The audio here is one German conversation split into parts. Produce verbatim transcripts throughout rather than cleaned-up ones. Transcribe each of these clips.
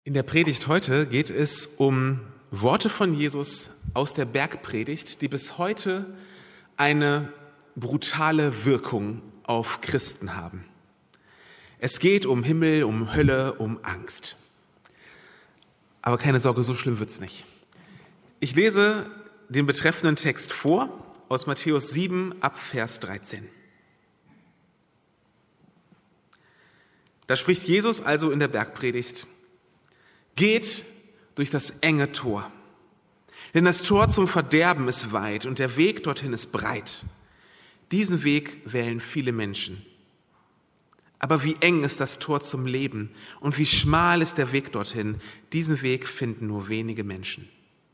In der Predigt heute geht es um Worte von Jesus aus der Bergpredigt, die bis heute eine brutale Wirkung auf Christen haben. Es geht um Himmel, um Hölle, um Angst. Aber keine Sorge, so schlimm wird's nicht. Ich lese den betreffenden Text vor aus Matthäus sieben ab Vers dreizehn. Da spricht Jesus also in der Bergpredigt: Geht durch das enge Tor, denn das Tor zum Verderben ist weit und der Weg dorthin ist breit. Diesen Weg wählen viele Menschen. Aber wie eng ist das Tor zum Leben und wie schmal ist der Weg dorthin. Diesen Weg finden nur wenige Menschen.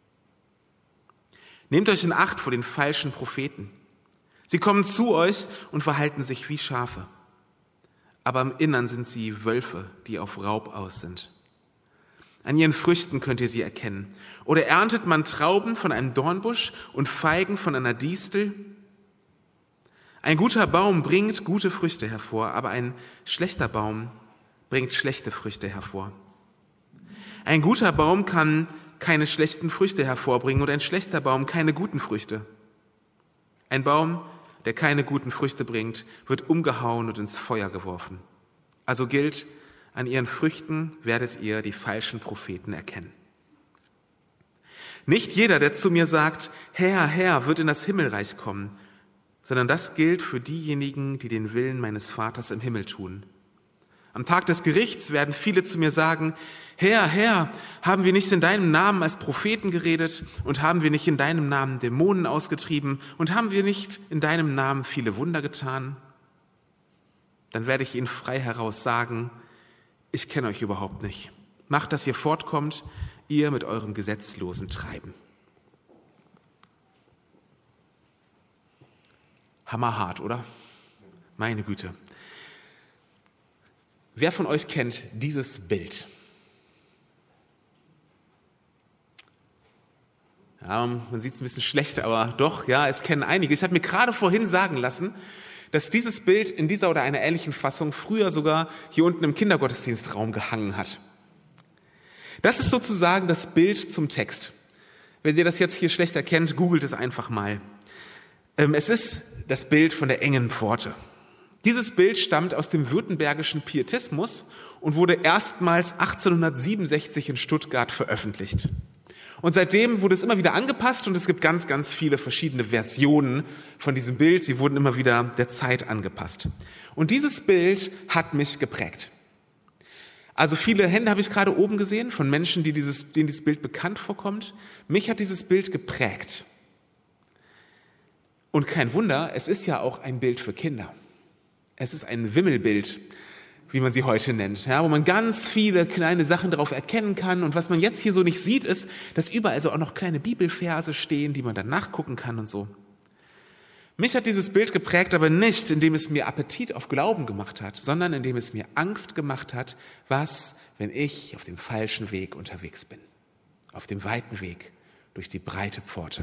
Nehmt euch in Acht vor den falschen Propheten. Sie kommen zu euch und verhalten sich wie Schafe. Aber im Innern sind sie Wölfe, die auf Raub aus sind. An ihren Früchten könnt ihr sie erkennen. Oder erntet man Trauben von einem Dornbusch und Feigen von einer Distel? Ein guter Baum bringt gute Früchte hervor, aber ein schlechter Baum bringt schlechte Früchte hervor. Ein guter Baum kann keine schlechten Früchte hervorbringen und ein schlechter Baum keine guten Früchte. Ein Baum, der keine guten Früchte bringt, wird umgehauen und ins Feuer geworfen. Also gilt: An ihren Früchten werdet ihr die falschen Propheten erkennen. Nicht jeder, der zu mir sagt, Herr, Herr, wird in das Himmelreich kommen, sondern das gilt für diejenigen, die den Willen meines Vaters im Himmel tun. Am Tag des Gerichts werden viele zu mir sagen, Herr, Herr, haben wir nicht in deinem Namen als Propheten geredet und haben wir nicht in deinem Namen Dämonen ausgetrieben und haben wir nicht in deinem Namen viele Wunder getan? Dann werde ich ihnen frei heraus sagen, ich kenne euch überhaupt nicht. Macht, dass ihr fortkommt, ihr mit eurem gesetzlosen Treiben. Hammerhart, oder? Meine Güte. Wer von euch kennt dieses Bild? Ja, man sieht es ein bisschen schlecht, aber doch, ja, es kennen einige. Ich habe mir gerade vorhin sagen lassen, dass dieses Bild in dieser oder einer ähnlichen Fassung früher sogar hier unten im Kindergottesdienstraum gehangen hat. Das ist sozusagen das Bild zum Text. Wenn ihr das jetzt hier schlecht erkennt, googelt es einfach mal. Es ist das Bild von der engen Pforte. Dieses Bild stammt aus dem württembergischen Pietismus und wurde erstmals achtzehnhundertsiebenundsechzig in Stuttgart veröffentlicht. Und seitdem wurde es immer wieder angepasst und es gibt ganz, ganz viele verschiedene Versionen von diesem Bild. Sie wurden immer wieder der Zeit angepasst. Und dieses Bild hat mich geprägt. Also viele Hände habe ich gerade oben gesehen von Menschen, die dieses, denen dieses Bild bekannt vorkommt. Mich hat dieses Bild geprägt. Und kein Wunder, es ist ja auch ein Bild für Kinder. Es ist ein Wimmelbild, wie man sie heute nennt, ja, wo man ganz viele kleine Sachen darauf erkennen kann. Und was man jetzt hier so nicht sieht, ist, dass überall so auch noch kleine Bibelverse stehen, die man dann nachgucken kann und so. Mich hat dieses Bild geprägt, aber nicht, indem es mir Appetit auf Glauben gemacht hat, sondern indem es mir Angst gemacht hat, was, wenn ich auf dem falschen Weg unterwegs bin, auf dem weiten Weg durch die breite Pforte.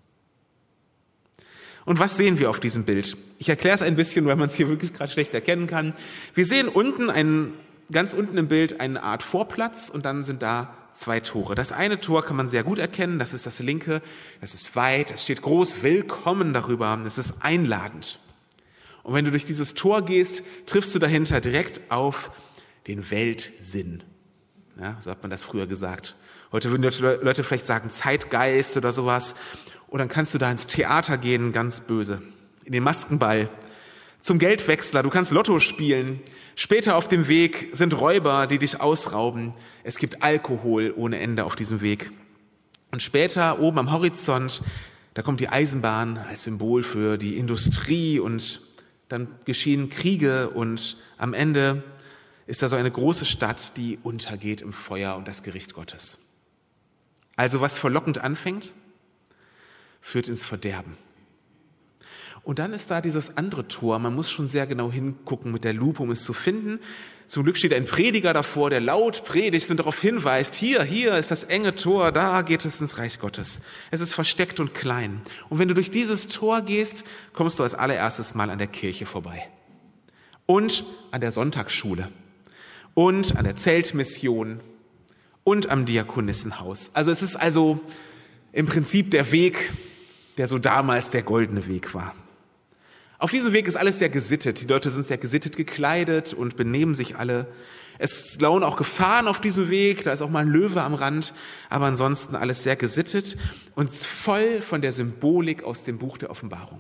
Und was sehen wir auf diesem Bild? Ich erkläre es ein bisschen, weil man es hier wirklich gerade schlecht erkennen kann. Wir sehen unten, einen, ganz unten im Bild, eine Art Vorplatz und dann sind da zwei Tore. Das eine Tor kann man sehr gut erkennen, das ist das linke, das ist weit, es steht groß Willkommen darüber, es ist einladend. Und wenn du durch dieses Tor gehst, triffst du dahinter direkt auf den Weltsinn. Ja, so hat man das früher gesagt. Heute würden die Leute vielleicht sagen Zeitgeist oder sowas. Und dann kannst du da ins Theater gehen, ganz böse, in den Maskenball, zum Geldwechsler, du kannst Lotto spielen. Später auf dem Weg sind Räuber, die dich ausrauben. Es gibt Alkohol ohne Ende auf diesem Weg. Und später oben am Horizont, da kommt die Eisenbahn als Symbol für die Industrie und dann geschehen Kriege und am Ende ist da so eine große Stadt, die untergeht im Feuer und das Gericht Gottes. Also was verlockend anfängt, führt ins Verderben. Und dann ist da dieses andere Tor, man muss schon sehr genau hingucken mit der Lupe, um es zu finden. Zum Glück steht ein Prediger davor, der laut predigt und darauf hinweist, hier, hier ist das enge Tor, da geht es ins Reich Gottes. Es ist versteckt und klein. Und wenn du durch dieses Tor gehst, kommst du als allererstes mal an der Kirche vorbei. Und an der Sonntagsschule. Und an der Zeltmission und am Diakonissenhaus. Also es ist also im Prinzip der Weg, der so damals der goldene Weg war. Auf diesem Weg ist alles sehr gesittet. Die Leute sind sehr gesittet gekleidet und benehmen sich alle. Es lauern auch Gefahren auf diesem Weg, da ist auch mal ein Löwe am Rand, aber ansonsten alles sehr gesittet und voll von der Symbolik aus dem Buch der Offenbarung.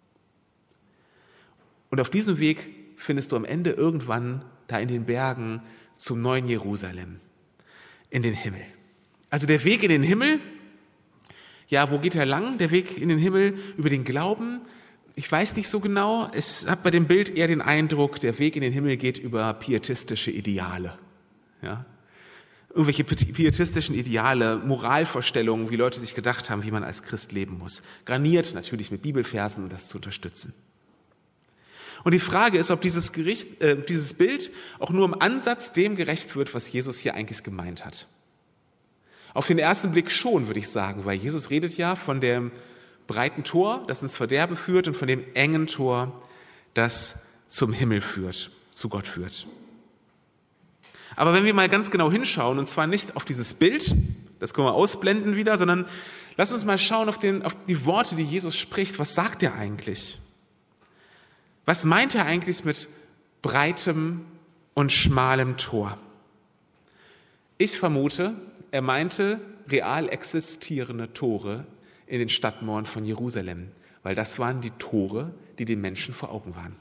Und auf diesem Weg findest du am Ende irgendwann da in den Bergen zum neuen Jerusalem, in den Himmel. Also der Weg in den Himmel, ja, wo geht er lang? Der Weg in den Himmel über den Glauben. Ich weiß nicht so genau, ich habe bei dem Bild eher den Eindruck, der Weg in den Himmel geht über pietistische Ideale. Ja? Irgendwelche pietistischen Ideale, Moralvorstellungen, wie Leute sich gedacht haben, wie man als Christ leben muss. Garniert natürlich mit Bibelversen, um das zu unterstützen. Und die Frage ist, ob dieses, Gericht, äh, dieses Bild auch nur im Ansatz dem gerecht wird, was Jesus hier eigentlich gemeint hat. Auf den ersten Blick schon, würde ich sagen, weil Jesus redet ja von dem breiten Tor, das ins Verderben führt, und von dem engen Tor, das zum Himmel führt, zu Gott führt. Aber wenn wir mal ganz genau hinschauen, und zwar nicht auf dieses Bild, das können wir ausblenden wieder, sondern lass uns mal schauen auf, den, auf die Worte, die Jesus spricht. Was sagt er eigentlich? Was meint er eigentlich mit breitem und schmalem Tor? Ich vermute, er meinte real existierende Tore in den Stadtmauern von Jerusalem, weil das waren die Tore, die den Menschen vor Augen waren.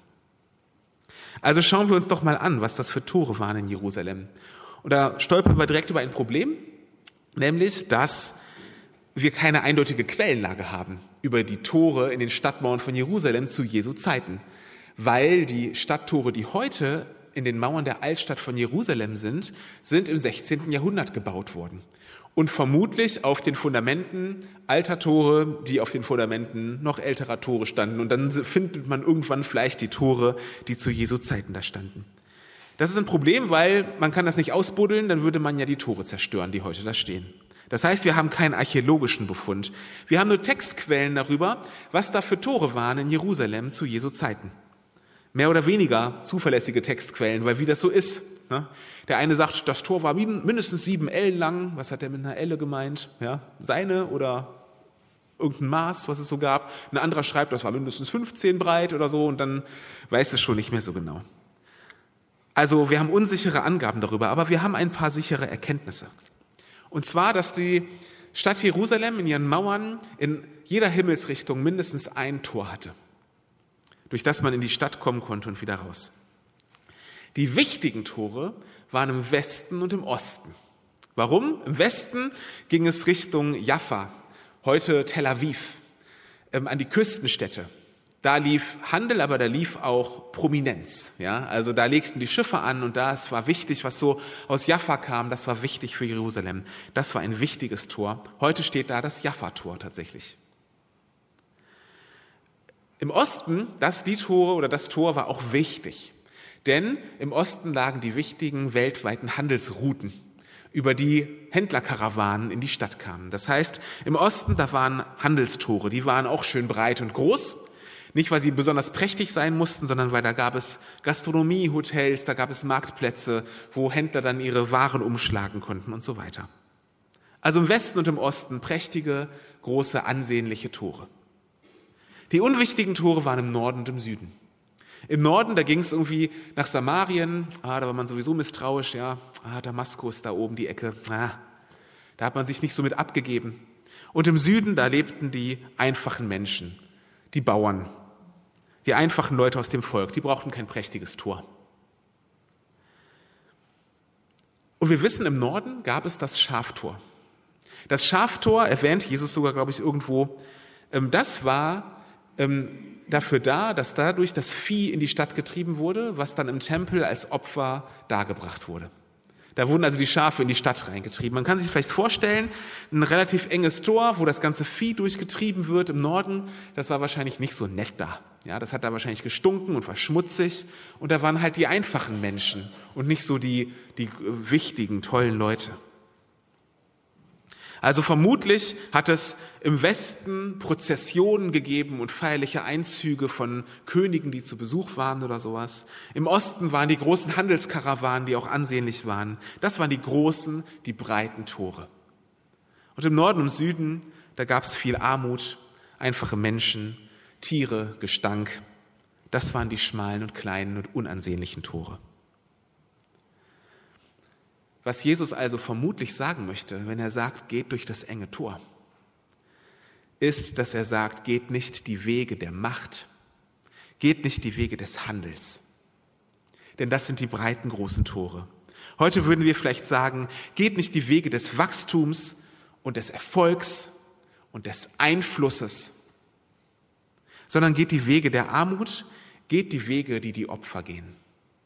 Also schauen wir uns doch mal an, was das für Tore waren in Jerusalem. Und da stolpern wir direkt über ein Problem, nämlich, dass wir keine eindeutige Quellenlage haben über die Tore in den Stadtmauern von Jerusalem zu Jesu Zeiten, weil die Stadttore, die heute in den Mauern der Altstadt von Jerusalem sind, sind im sechzehnten Jahrhundert gebaut worden. Und vermutlich auf den Fundamenten alter Tore, die auf den Fundamenten noch älterer Tore standen. Und dann findet man irgendwann vielleicht die Tore, die zu Jesu Zeiten da standen. Das ist ein Problem, weil man kann das nicht ausbuddeln, dann würde man ja die Tore zerstören, die heute da stehen. Das heißt, wir haben keinen archäologischen Befund. Wir haben nur Textquellen darüber, was da für Tore waren in Jerusalem zu Jesu Zeiten. Mehr oder weniger zuverlässige Textquellen, weil wie das so ist. Ne? Der eine sagt, das Tor war mindestens sieben Ellen lang. Was hat der mit einer Elle gemeint? Ja, seine oder irgendein Maß, was es so gab. Ein anderer schreibt, das war mindestens fünfzehn breit oder so, und dann weiß es schon nicht mehr so genau. Also wir haben unsichere Angaben darüber, aber wir haben ein paar sichere Erkenntnisse. Und zwar, dass die Stadt Jerusalem in ihren Mauern in jeder Himmelsrichtung mindestens ein Tor hatte, durch das man in die Stadt kommen konnte und wieder raus. Die wichtigen Tore waren im Westen und im Osten. Warum? Im Westen ging es Richtung Jaffa, heute Tel Aviv, ähm, an die Küstenstädte. Da lief Handel, aber da lief auch Prominenz. Ja? Also da legten die Schiffe an und das war wichtig, was so aus Jaffa kam, das war wichtig für Jerusalem. Das war ein wichtiges Tor. Heute steht da das Jaffa-Tor tatsächlich. Im Osten, das die Tore oder das Tor war auch wichtig, denn im Osten lagen die wichtigen weltweiten Handelsrouten, über die Händlerkarawanen in die Stadt kamen. Das heißt, im Osten, da waren Handelstore, die waren auch schön breit und groß, nicht weil sie besonders prächtig sein mussten, sondern weil da gab es Gastronomie, Hotels, da gab es Marktplätze, wo Händler dann ihre Waren umschlagen konnten und so weiter. Also im Westen und im Osten prächtige, große, ansehnliche Tore. Die unwichtigen Tore waren im Norden und im Süden. Im Norden, da ging es irgendwie nach Samarien, ah, da war man sowieso misstrauisch, ja, ah, Damaskus, da oben die Ecke, ah, da hat man sich nicht so mit abgegeben. Und im Süden, da lebten die einfachen Menschen, die Bauern, die einfachen Leute aus dem Volk, die brauchten kein prächtiges Tor. Und wir wissen, im Norden gab es das Schaftor. Das Schaftor erwähnt Jesus sogar, glaube ich, irgendwo, das war dafür da, dass dadurch das Vieh in die Stadt getrieben wurde, was dann im Tempel als Opfer dargebracht wurde. Da wurden also die Schafe in die Stadt reingetrieben. Man kann sich vielleicht vorstellen, ein relativ enges Tor, wo das ganze Vieh durchgetrieben wird im Norden, das war wahrscheinlich nicht so nett da. Ja, das hat da wahrscheinlich gestunken und war schmutzig. Und da waren halt die einfachen Menschen und nicht so die, die wichtigen, tollen Leute. Also vermutlich hat es im Westen Prozessionen gegeben und feierliche Einzüge von Königen, die zu Besuch waren oder sowas. Im Osten waren die großen Handelskarawanen, die auch ansehnlich waren. Das waren die großen, die breiten Tore. Und im Norden und Süden, da gab es viel Armut, einfache Menschen, Tiere, Gestank. Das waren die schmalen und kleinen und unansehnlichen Tore. Was Jesus also vermutlich sagen möchte, wenn er sagt, geht durch das enge Tor, ist, dass er sagt, geht nicht die Wege der Macht, geht nicht die Wege des Handels. Denn das sind die breiten, großen Tore. Heute würden wir vielleicht sagen, geht nicht die Wege des Wachstums und des Erfolgs und des Einflusses, sondern geht die Wege der Armut, geht die Wege, die die Opfer gehen.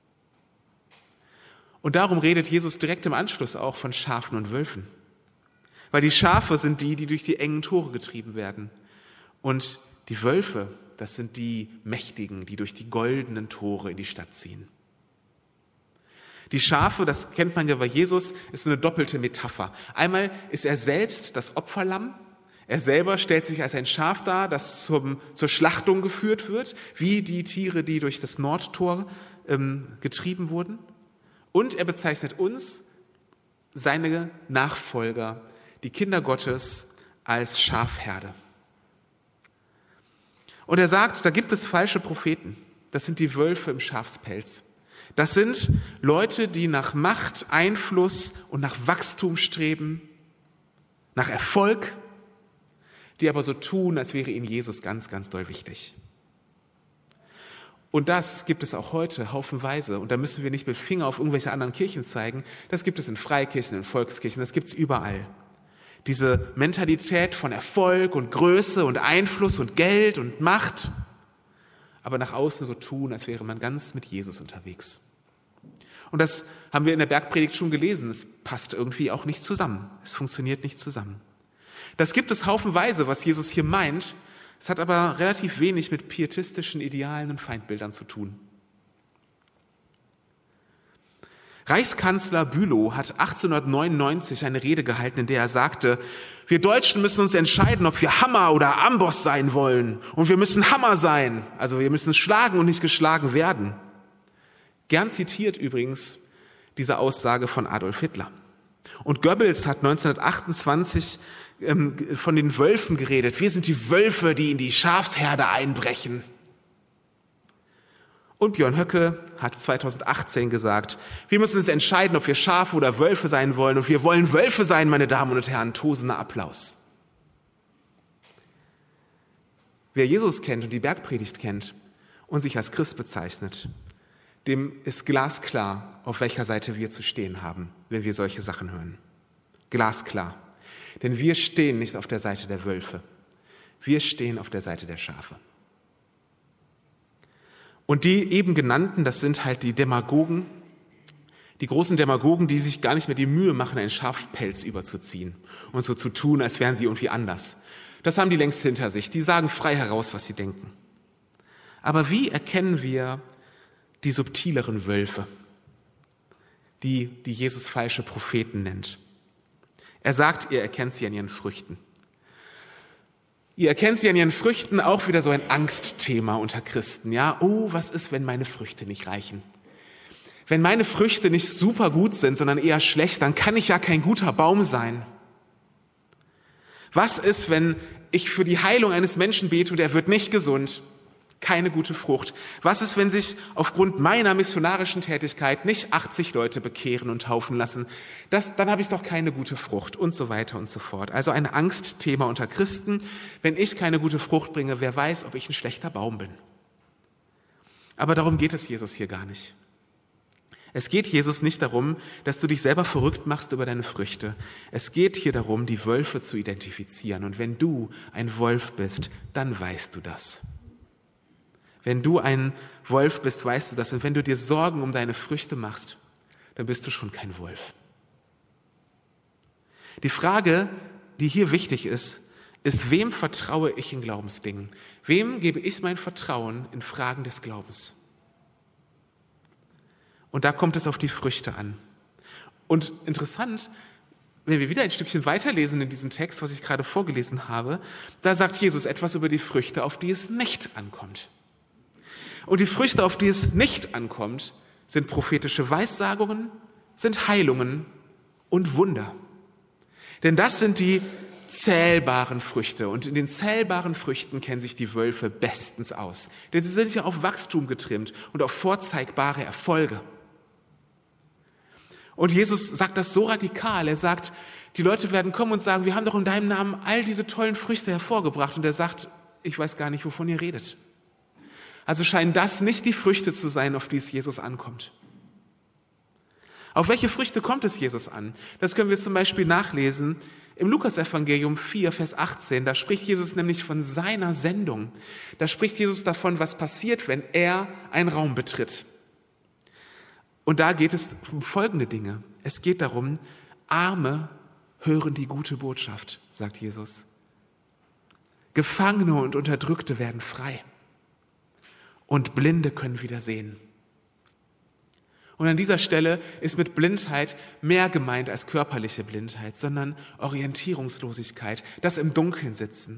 Und darum redet Jesus direkt im Anschluss auch von Schafen und Wölfen. Weil die Schafe sind die, die durch die engen Tore getrieben werden. Und die Wölfe, das sind die Mächtigen, die durch die goldenen Tore in die Stadt ziehen. Die Schafe, das kennt man ja bei Jesus, ist eine doppelte Metapher. Einmal ist er selbst das Opferlamm. Er selber stellt sich als ein Schaf dar, das zum, zur Schlachtung geführt wird, wie die Tiere, die durch das Nordtor ähm, getrieben wurden. Und er bezeichnet uns, seine Nachfolger, die Kinder Gottes, als Schafherde. Und er sagt, da gibt es falsche Propheten. Das sind die Wölfe im Schafspelz. Das sind Leute, die nach Macht, Einfluss und nach Wachstum streben, nach Erfolg, die aber so tun, als wäre ihnen Jesus ganz, ganz doll wichtig. Und das gibt es auch heute haufenweise. Und da müssen wir nicht mit Finger auf irgendwelche anderen Kirchen zeigen. Das gibt es in Freikirchen, in Volkskirchen, das gibt es überall. Diese Mentalität von Erfolg und Größe und Einfluss und Geld und Macht, aber nach außen so tun, als wäre man ganz mit Jesus unterwegs. Und das haben wir in der Bergpredigt schon gelesen. Es passt irgendwie auch nicht zusammen. Es funktioniert nicht zusammen. Das gibt es haufenweise, was Jesus hier meint. Es hat aber relativ wenig mit pietistischen Idealen und Feindbildern zu tun. Reichskanzler Bülow hat achtzehnhundertneunundneunzig eine Rede gehalten, in der er sagte, wir Deutschen müssen uns entscheiden, ob wir Hammer oder Amboss sein wollen. Und wir müssen Hammer sein, also wir müssen schlagen und nicht geschlagen werden. Gern zitiert übrigens diese Aussage von Adolf Hitler. Und Goebbels hat neunzehnhundertachtundzwanzig ähm, von den Wölfen geredet. Wir sind die Wölfe, die in die Schafsherde einbrechen. Und Björn Höcke hat zweitausendachtzehn gesagt, wir müssen uns entscheiden, ob wir Schafe oder Wölfe sein wollen. Und wir wollen Wölfe sein, meine Damen und Herren. Tosender Applaus. Wer Jesus kennt und die Bergpredigt kennt und sich als Christ bezeichnet, dem ist glasklar, auf welcher Seite wir zu stehen haben, wenn wir solche Sachen hören. Glasklar. Denn wir stehen nicht auf der Seite der Wölfe. Wir stehen auf der Seite der Schafe. Und die eben genannten, das sind halt die Demagogen, die großen Demagogen, die sich gar nicht mehr die Mühe machen, einen Schafpelz überzuziehen und so zu tun, als wären sie irgendwie anders. Das haben die längst hinter sich. Die sagen frei heraus, was sie denken. Aber wie erkennen wir die subtileren Wölfe, die, die Jesus falsche Propheten nennt? Er sagt, ihr erkennt sie an ihren Früchten. Ihr erkennt sie an ihren Früchten, auch wieder so ein Angstthema unter Christen. Ja, oh, was ist, wenn meine Früchte nicht reichen? Wenn meine Früchte nicht super gut sind, sondern eher schlecht, dann kann ich ja kein guter Baum sein. Was ist, wenn ich für die Heilung eines Menschen bete und er wird nicht gesund? Keine gute Frucht. Was ist, wenn sich aufgrund meiner missionarischen Tätigkeit nicht achtzig Leute bekehren und taufen lassen? Das, dann habe ich doch keine gute Frucht und so weiter und so fort. Also ein Angstthema unter Christen. Wenn ich keine gute Frucht bringe, wer weiß, ob ich ein schlechter Baum bin. Aber darum geht es Jesus hier gar nicht. Es geht Jesus nicht darum, dass du dich selber verrückt machst über deine Früchte. Es geht hier darum, die Wölfe zu identifizieren. Und wenn du ein Wolf bist, dann weißt du das. Wenn du ein Wolf bist, weißt du das. Und wenn du dir Sorgen um deine Früchte machst, dann bist du schon kein Wolf. Die Frage, die hier wichtig ist, ist, wem vertraue ich in Glaubensdingen? Wem gebe ich mein Vertrauen in Fragen des Glaubens? Und da kommt es auf die Früchte an. Und interessant, wenn wir wieder ein Stückchen weiterlesen in diesem Text, was ich gerade vorgelesen habe, da sagt Jesus etwas über die Früchte, auf die es nicht ankommt. Und die Früchte, auf die es nicht ankommt, sind prophetische Weissagungen, sind Heilungen und Wunder. Denn das sind die zählbaren Früchte. Und in den zählbaren Früchten kennen sich die Wölfe bestens aus. Denn sie sind ja auf Wachstum getrimmt und auf vorzeigbare Erfolge. Und Jesus sagt das so radikal. Er sagt, die Leute werden kommen und sagen, wir haben doch in deinem Namen all diese tollen Früchte hervorgebracht. Und er sagt, ich weiß gar nicht, wovon ihr redet. Also scheinen das nicht die Früchte zu sein, auf die es Jesus ankommt. Auf welche Früchte kommt es Jesus an? Das können wir zum Beispiel nachlesen im Lukasevangelium vier, Vers achtzehn. Da spricht Jesus nämlich von seiner Sendung. Da spricht Jesus davon, was passiert, wenn er einen Raum betritt. Und da geht es um folgende Dinge. Es geht darum, Arme hören die gute Botschaft, sagt Jesus. Gefangene und Unterdrückte werden frei. Und Blinde können wieder sehen. Und an dieser Stelle ist mit Blindheit mehr gemeint als körperliche Blindheit, sondern Orientierungslosigkeit, das im Dunkeln sitzen.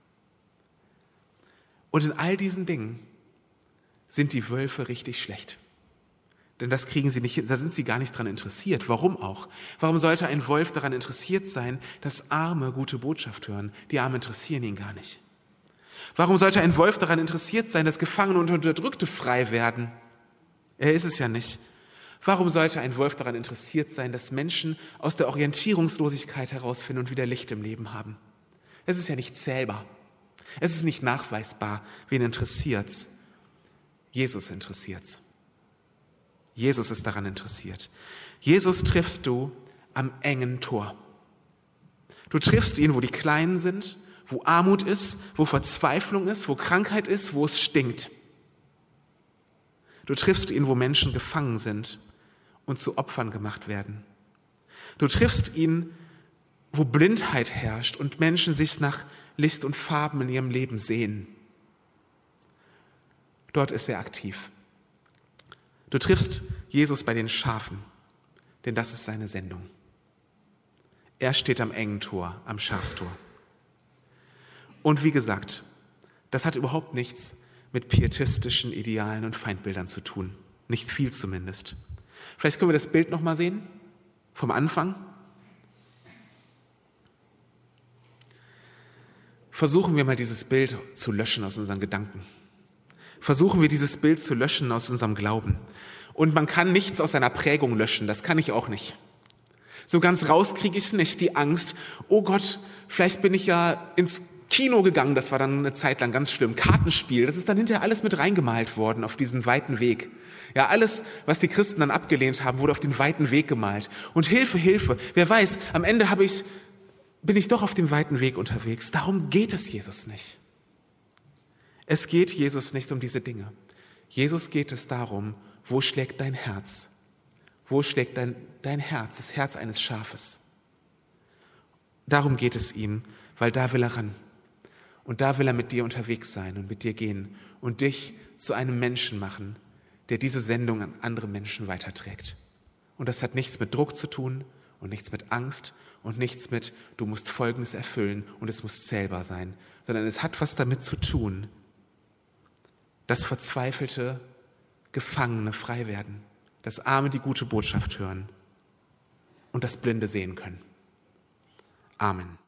Und in all diesen Dingen sind die Wölfe richtig schlecht. Denn das kriegen sie nicht hin, da sind sie gar nicht dran interessiert. Warum auch? Warum sollte ein Wolf daran interessiert sein, dass Arme gute Botschaft hören? Die Armen interessieren ihn gar nicht. Warum sollte ein Wolf daran interessiert sein, dass Gefangene und Unterdrückte frei werden? Er ist es ja nicht. Warum sollte ein Wolf daran interessiert sein, dass Menschen aus der Orientierungslosigkeit herausfinden und wieder Licht im Leben haben? Es ist ja nicht zählbar. Es ist nicht nachweisbar. Wen interessiert's? Jesus interessiert's. Jesus ist daran interessiert. Jesus triffst du am engen Tor. Du triffst ihn, wo die Kleinen sind, wo Armut ist, wo Verzweiflung ist, wo Krankheit ist, wo es stinkt. Du triffst ihn, wo Menschen gefangen sind und zu Opfern gemacht werden. Du triffst ihn, wo Blindheit herrscht und Menschen sich nach Licht und Farben in ihrem Leben sehen. Dort ist er aktiv. Du triffst Jesus bei den Schafen, denn das ist seine Sendung. Er steht am engen Tor, am Schafstor. Und wie gesagt, das hat überhaupt nichts mit pietistischen Idealen und Feindbildern zu tun. Nicht viel zumindest. Vielleicht können wir das Bild nochmal sehen, vom Anfang. Versuchen wir mal dieses Bild zu löschen aus unseren Gedanken. Versuchen wir dieses Bild zu löschen aus unserem Glauben. Und man kann nichts aus seiner Prägung löschen, das kann ich auch nicht. So ganz raus kriege ich nicht die Angst, oh Gott, vielleicht bin ich ja ins Kino gegangen, das war dann eine Zeit lang ganz schlimm, Kartenspiel, das ist dann hinterher alles mit reingemalt worden auf diesen weiten Weg. Ja, alles, was die Christen dann abgelehnt haben, wurde auf den weiten Weg gemalt. Und Hilfe, Hilfe, wer weiß, am Ende habe ich, bin ich doch auf dem weiten Weg unterwegs. Darum geht es Jesus nicht. Es geht Jesus nicht um diese Dinge. Jesus geht es darum, wo schlägt dein Herz? Wo schlägt dein, dein Herz, das Herz eines Schafes? Darum geht es ihm, weil da will er ran. Und da will er mit dir unterwegs sein und mit dir gehen und dich zu einem Menschen machen, der diese Sendung an andere Menschen weiterträgt. Und das hat nichts mit Druck zu tun und nichts mit Angst und nichts mit, du musst Folgendes erfüllen und es muss zählbar sein, sondern es hat was damit zu tun, dass verzweifelte Gefangene frei werden, dass Arme die gute Botschaft hören und dass Blinde sehen können. Amen.